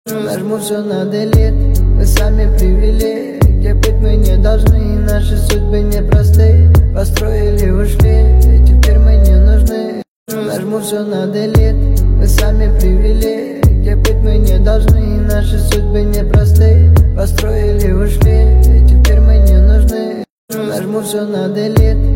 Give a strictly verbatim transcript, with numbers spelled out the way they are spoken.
Нажму все на делит, мы сами привели, где быть мы не должны, наши судьбы непростые. Построили, ушли, и теперь мы не нужны. Нажму все на делит, мы сами привели, где быть мы не должны, наши судьбы непростые. Построили, ушли, и теперь мы не нужны. Нажму все на делит.